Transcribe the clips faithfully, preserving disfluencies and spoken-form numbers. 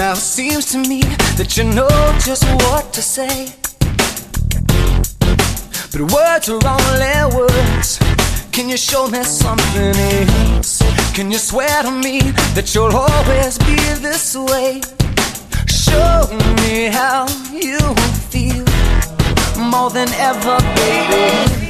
Now it seems to me that you know just what to say, but words are only words. Can you show me something else? Can you swear to me that you'll always be this way? Show me how you feel more than ever, baby.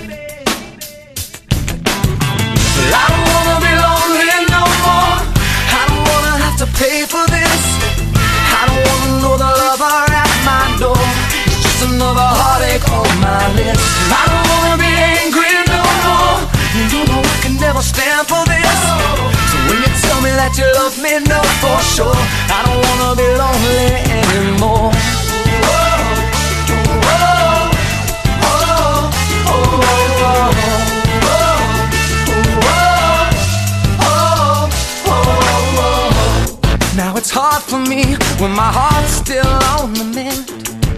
But I don't wanna be lonely no more. I don't wanna have to pay for this. I don't wanna know the lover at my door. It's just another heartache on my list. I don't wanna be angry no more. You know I can never stand for this. So when you tell me that you love me, know for sure I don't wanna be lonely anymore. Now it's hard for me when my heart's still on the mend.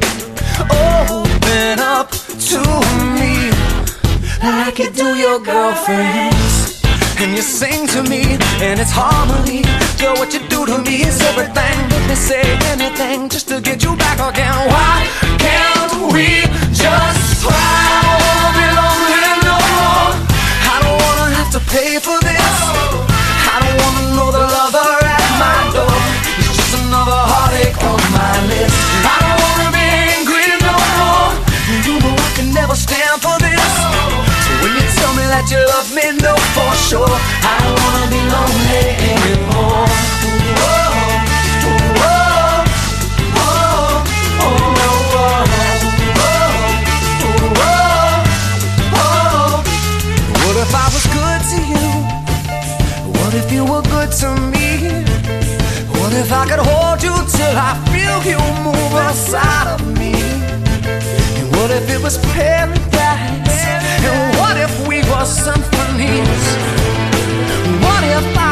Open up to me like you do your girlfriends, and you sing to me and it's harmony. Girl, what you do to me is everything. Let me say anything just to get you back again. Why can't we just try? I don't wanna be lonely no more. I don't wanna have to pay for this. I don't wanna know the lover at my door. It's just another heartache on my list. I don't wanna be angry no more. You know I can never stand for this. So when you tell me that you love me, know for sure I don't wanna be lonely anymore. What if I was good to you? What if you were good to me? What if I could hold you till I feel you move inside of me? And what if it was paradise? And what if we were symphonies? What if I